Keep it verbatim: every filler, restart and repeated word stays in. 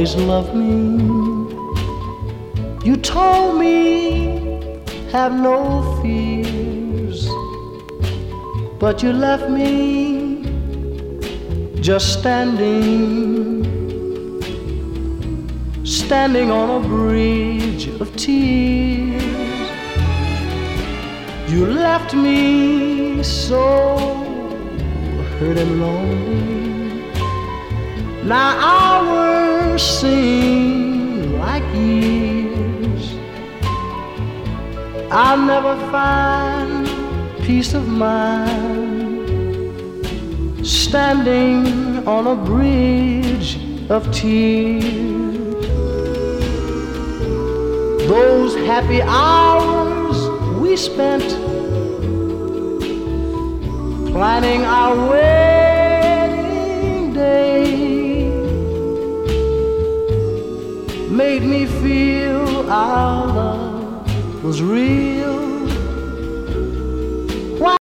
always loved me. You told me have no fears, but you left me just standing, standing on a bridge of tears. You left me so hurt and lonely. Now hours seem like years. I'll never find peace of mind standing on a bridge of tears. Those happy hours we spent planning our wedding day made me feel our love was real.